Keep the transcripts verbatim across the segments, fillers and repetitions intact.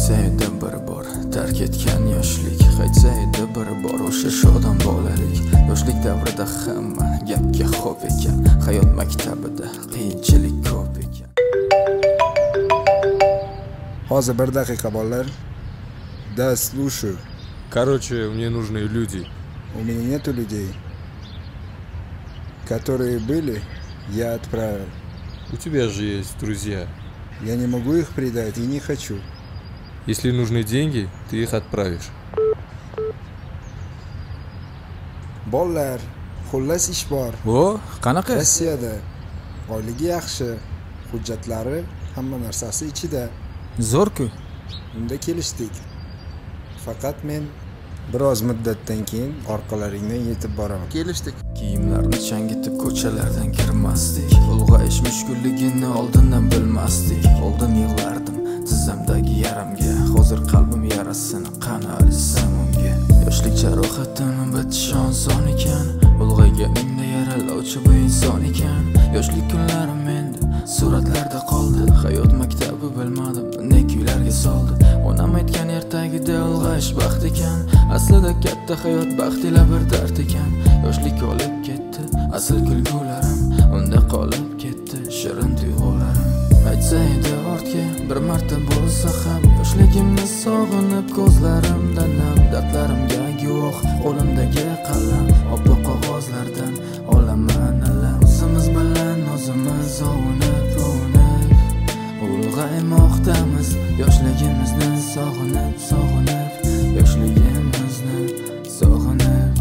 Qaytsa edi bir bor tark etgan yoshlik, qaytsa edi bir bor o'sha shodon bolalik. Yoshlik davrida hamma gapga xo'p ekan, hayot maktabida qiyinchilik ko'p ekan. Hozir bir daqiqa bolalar. Да, слушаю. Короче, мне нужны люди. У меня нету людей. Которые были, я отправил. У тебя же есть друзья. Я не могу их предать и не хочу. Если нужны деньги, ты их отправишь. Bolalar, xullas ish bor. O, qanaqa? Rossiyada oyligi yaxshi, hujjatlari, hamma narsasi ichida. Zo'r-ku. Unda kelishdik. Faqat men biroz muddatdan keyin orqalaringdan yetib boraman. Kelishdik. Kiyimlarni changitib ko'chalardan kirmasdik. Ulg'ayish mushkulligini oldindan bilmasdik. Oldin yig'lardim tizzamdagi yaramga, hozir qalbim yarasini qani alsam unga. Yoshlik jarohatimi bitish oson ekan, ulg'ayganingda yaralovchi bu inson ekan. Yoshlik kunlarim menda suratlarda qoldi, hayot maktabi bilmadim ne kuylarga soldi. Onam aytgan ertagida ulg'ayish baxt ekan, aslida katta hayot baxt ila bir dard ekan. Yoshlik olib ketdi asl kulgularim, unda qolib ketdi shirin tuyg'ularim. Aytsa edi ortga bir marta bo'lsa ham, yoshligimni sog'inib ko'zlarimdan nam, dardlarimga guvoh qo'limdagi qalam, oppoq qog'ozlardan olaman alam. O'zimiz bilan o'zimiz ovunib ovunib ulg'aymoqdamiz, yoshligimizni sog'inib sog'inib, yoshligimizni sog'inib.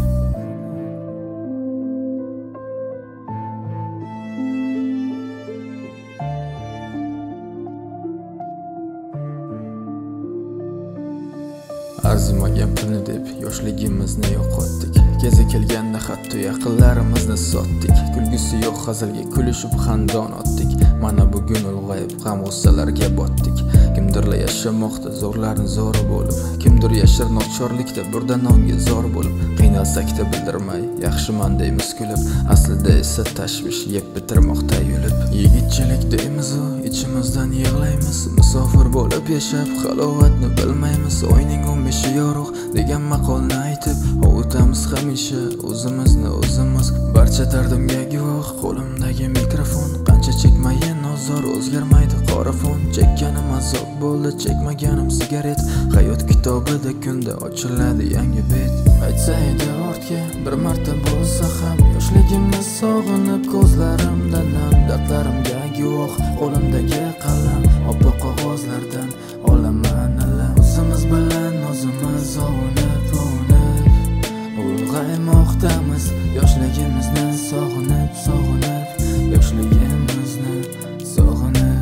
Arzimagan pulni deb yoshligimizni yo'qotdik. Kezi kelganda hatto yaqinlarimizni sotdik. Kulgusi yo'q hazilga kulishib xandon otdik. Mana bugun ulg'ayib g'am-g'ussalarga botdik. Kimdirlar yashamoqda zo'rlarni zo'ri bo'lib, kimdir yashar nochorlikda burda nonga zor bo'lib. Qiynalsak-da bildirmay yaxshiman deymiz kulib, aslida esa tashvish yeb bitirmoqda yulib. Yigitchilik deymiz u, ichimizdan yig'laymiz. Musofir bo'lib yashab halovatni bilmaymiz. Oyning o'n beshi yorug' degan maqolni aytib ovutamiz hamisha o'zimizni o'zimiz. Barcha dardimga guvoh qo'limdagi mikrofon, qancha chekmayin ozor o'zgarmaydi qorafon. Chekkanim azob bo'ldi, chekmaganim sigaret. Hayot kitobida kunda ochiladi yangi bet. Aytsa edi ortga bir marta bo'lsa ham, yoshligimni sog'inib ko'zlarimdan nam, dardlarimga guvoh qo'limdagi qalam, oppoq qog'ozlardan olaman alam. O'zimiz bilan o'zimiz ovunib ovunib ulg'aymoqdamiz, yoshligimizni sog'inib sog'inib, yoshligimizni sog'inib.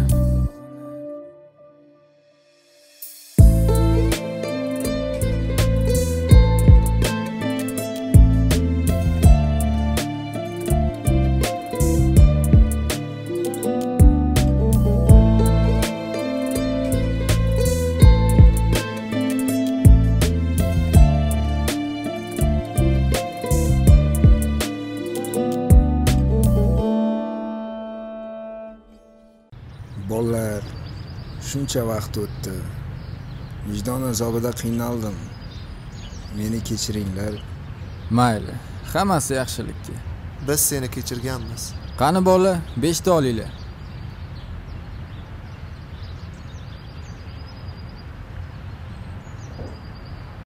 Bolalar, shuncha vaqt o'tdi. Vijdon azobida qiynaldim. Meni kechiringlar. Mayli, hammasi yaxshilikka. Biz seni kechirganmiz. Qani bola, beshta olinglar.